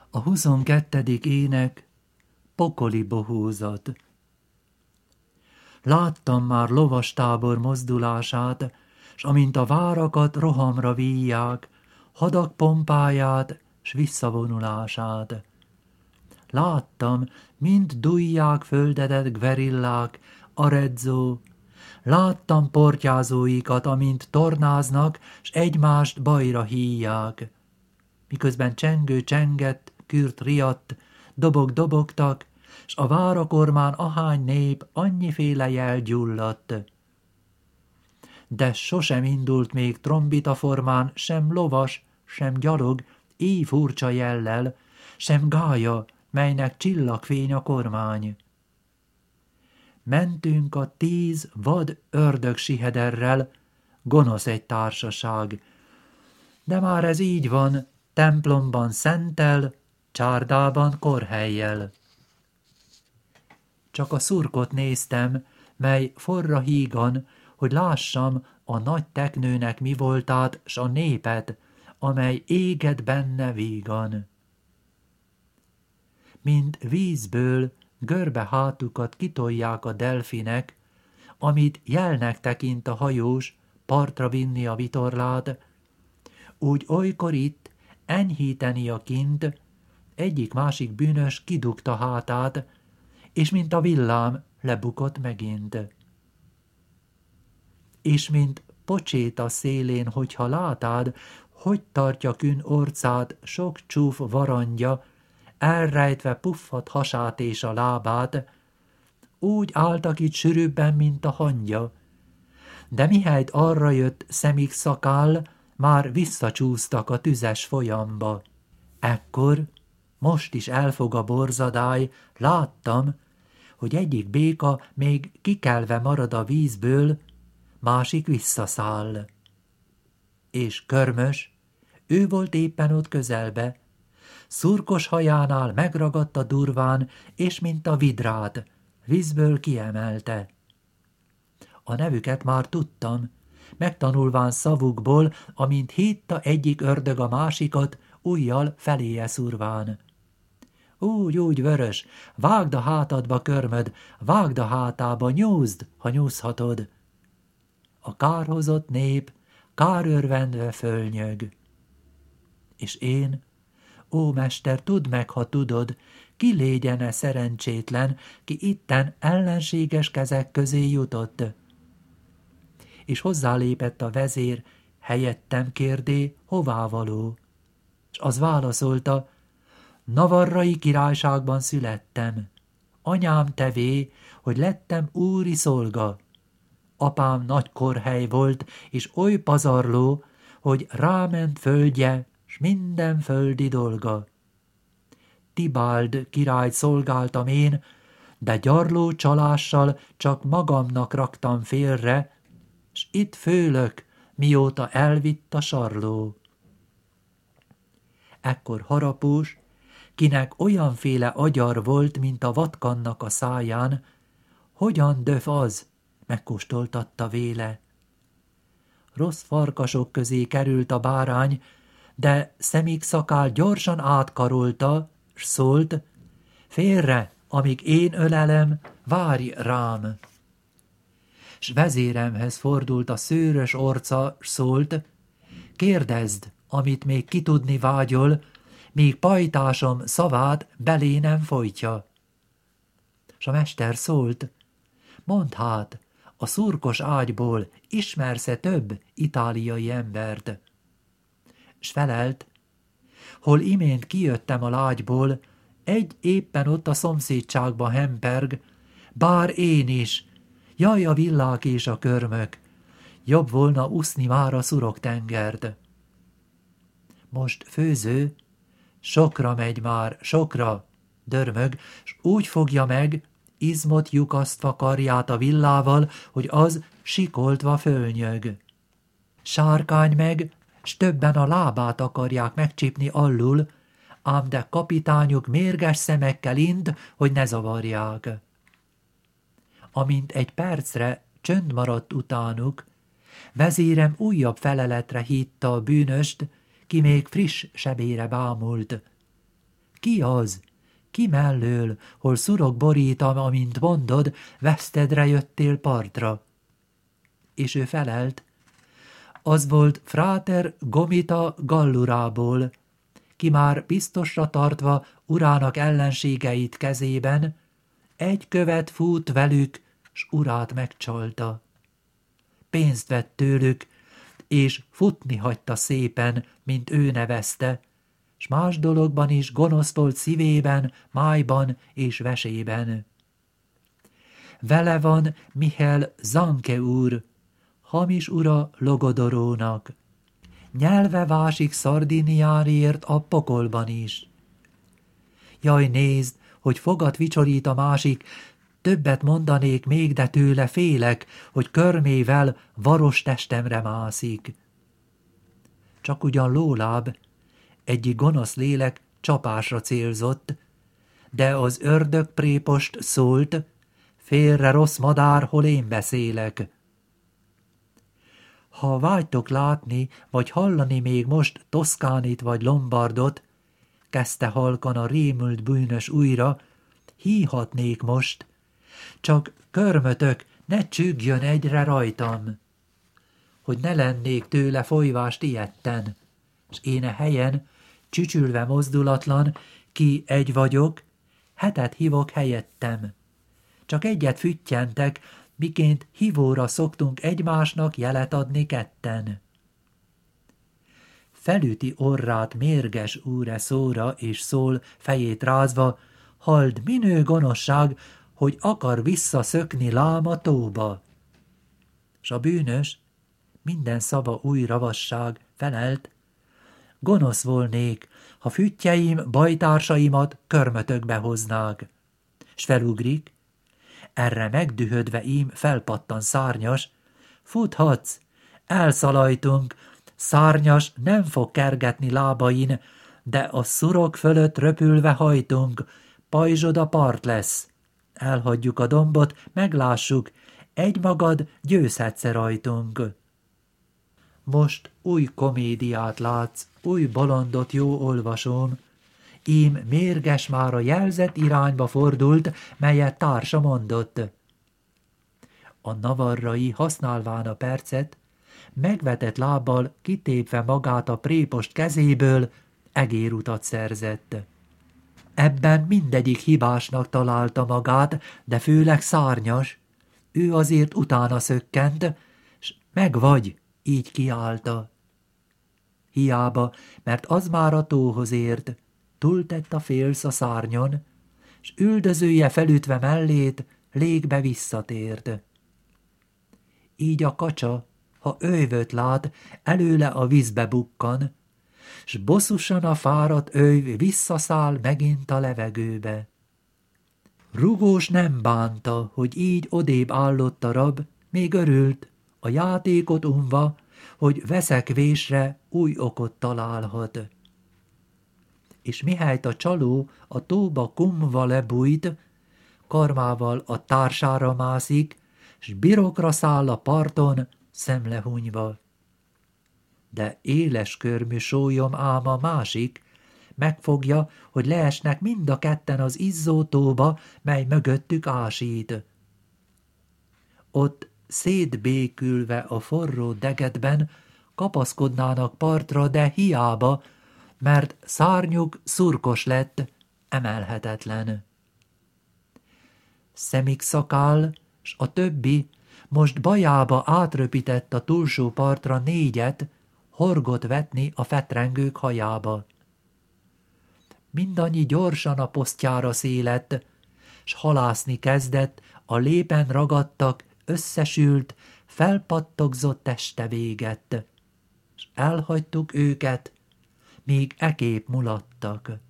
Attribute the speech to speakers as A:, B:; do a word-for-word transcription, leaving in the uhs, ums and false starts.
A: A huszonkettedik ének, pokoli bohózat. Láttam már lovastábor mozdulását, s amint a várakat rohamra víjják, hadak pompáját, s visszavonulását. Láttam, mind dujják földedet gverillák, aredzó, láttam portyázóikat, amint tornáznak, s egymást bajra híják. Miközben csengő csengett, kürt riadt, dobog dobogtak, s a várakormán ahány nép annyiféle jel gyulladt. De sosem indult még trombita formán sem lovas, sem gyalog, így furcsa jellel, sem gálya, melynek csillagfény a kormány. Mentünk a tíz vad ördögsihederrel, gonosz egy társaság. De már ez így van, templomban szenttel, csárdában korhellyel. Csak a szurkot néztem, mely forra hígan, hogy lássam a nagy teknőnek mi voltát, s a népet, amely éget benne vígan. Mint vízből görbe hátukat kitolják a delfinek, amit jelnek tekint a hajós partra vinni a vitorlát, úgy olykor itt enyhíteni a kint, egyik-másik bűnös kidugta hátát, és mint a villám lebukott megint. És mint pocséta szélén, hogyha látád, hogy tartja kün orcát sok csúf varandja, elrejtve puffat hasát és a lábát, úgy álltak itt sűrűbben, mint a hangya. De mihelyt arra jött szemik szakál, már visszacsúsztak a tüzes folyamba. Ekkor, most is elfog a borzadály, láttam, hogy egyik béka még kikelve marad a vízből, másik visszaszáll. És Körmös, ő volt éppen ott közelbe, szurkos hajánál megragadta durván, és mint a vidrát, vízből kiemelte. A nevüket már tudtam, megtanulván szavukból, amint hitta egyik ördög a másikat, ujjal feléje szurván. Úgy, úgy, Vörös, vágd a hátadba, Körmöd, vágd a hátába, nyúzd, ha nyúzhatod. A kárhozott nép kárörvendve fölnyög. És én, ó, mester, tudd meg, ha tudod, ki légyene szerencsétlen, ki itten ellenséges kezek közé jutott. És hozzálépett a vezér, helyettem kérdé, hová való. S az válaszolta, Navarrai királyságban születtem. Anyám tevé, hogy lettem úri szolga. Apám nagy korhely volt, és oly pazarló, hogy ráment földje, s minden földi dolga. Tibáld királyt szolgáltam én, de gyarló csalással csak magamnak raktam félre, s itt főlök, mióta elvitt a sarló. Ekkor Harapós, kinek olyanféle agyar volt, mint a vatkannak a száján, hogyan döf az, megkóstoltatta véle. Rossz farkasok közé került a bárány, de szemik szakál gyorsan átkarolta, s szólt, félre, amíg én ölelem, várj rám. S vezéremhez fordult a szőrös orca, s szólt, kérdezd, amit még kitudni vágyol, míg pajtásom szavát belé nem folytja. S a mester szólt, mondd hát, a szurkos ágyból ismersz-e több itáliai embert? S felelt, hol imént kijöttem a lágyból, egy éppen ott a szomszédságba hemperg, bár én is, jaj a villák és a körmök, jobb volna uszni már a szurok-tengert. Most főző, sokra megy már, sokra, dörmög, s úgy fogja meg, izmot lyukasztva karját a villával, hogy az sikoltva fölnyög. Sárkány meg, s többen a lábát akarják megcsípni allul, ám de kapitányuk mérges szemekkel int, hogy ne zavarják. Amint egy percre csönd maradt utánuk, vezérem újabb feleletre hitta a bűnöst, ki még friss sebére bámult. Ki az? Ki mellől, hol szurok borítam, amint mondod, vesztedre jöttél partra? És ő felelt, az volt fráter Gomita Gallurából, ki már biztosra tartva urának ellenségeit kezében, egy követ fut velük, s urát megcsalta. Pénzt vett tőlük, és futni hagyta szépen, mint ő nevezte, s más dologban is gonosz volt szívében, májban és vesében. Vele van Michel Zanke úr, hamis ura Logodorónak. Nyelve vásik Szardiniáért a pokolban is. Jaj, nézd, hogy fogat vicsorít a másik, többet mondanék még, de tőle félek, hogy körmével varos testemre mászik. Csak ugyan lóláb, egyik gonosz lélek csapásra célzott, de az ördög prépost szólt, félre rossz madár, hol én beszélek. Ha vágytok látni, vagy hallani még most Toszkánit vagy Lombardot, kezdte halkan a rémült bűnös újra, híhatnék most, csak körmötök ne csüggjön egyre rajtam, hogy ne lennék tőle folyvást ijedten, s én a helyen, csücsülve mozdulatlan, ki egy vagyok, hetet hívok helyettem. Csak egyet füttyentek, miként hívóra szoktunk egymásnak jelet adni ketten. Felüti orrát mérges úre szóra, és szól, fejét rázva, halld, minő gonoszság, hogy akar visszaszökni láma tóba. S a bűnös, minden szava új ravasság, felelt, gonosz volnék, ha füttyeim bajtársaimat körmötökbe hoznák. S felugrik, erre megdühödve ím felpattan szárnyas, futhatsz, elszalajtunk, szárnyas nem fog kergetni lábain, de a szurok fölött röpülve hajtunk, pajzsod a part lesz. Elhagyjuk a dombot, meglássuk, egymagad győzhetsz rajtunk. Most új komédiát látsz, új bolondot jó olvasom, ím mérges már a jelzett irányba fordult, melyet társa mondott. A navarrai használván a percet, megvetett lábbal kitépve magát a prépost kezéből, egérutat szerzett. Ebben mindegyik hibásnak találta magát, de főleg szárnyas, ő azért utána szökkent, s megvagy, így kiállta. Hiába, mert az már a tóhoz ért, túltett a félsz a szárnyon, s üldözője felütve mellét légbe visszatért. Így a kacsa, ha ővöt lát, előle a vízbe bukkan, s bosszusan a fáradt őv visszaszáll megint a levegőbe. Rugós nem bánta, hogy így odébb állott a rab, még örült, a játékot unva, hogy veszekvésre új okot találhat. És mihelyt a csaló a tóba kumva lebújt, karmával a társára mászik, s birokra száll a parton, szemlehunyva. De éles körmű sólyom ám a másik, megfogja, hogy leesnek mind a ketten az izzó tóba, mely mögöttük ásít. Ott szétbékülve a forró degetben kapaszkodnának partra, de hiába, mert szárnyuk szurkos lett, emelhetetlen. Szemik szakál, s a többi most bajába átröpített a túlsó partra négyet, horgot vetni a fetrengők hajába. Mindannyi gyorsan a posztjára szélett, s halászni kezdett, a lépen ragadtak, összesült, felpattogzott teste véget, s elhagytuk őket, míg ekép mulattak.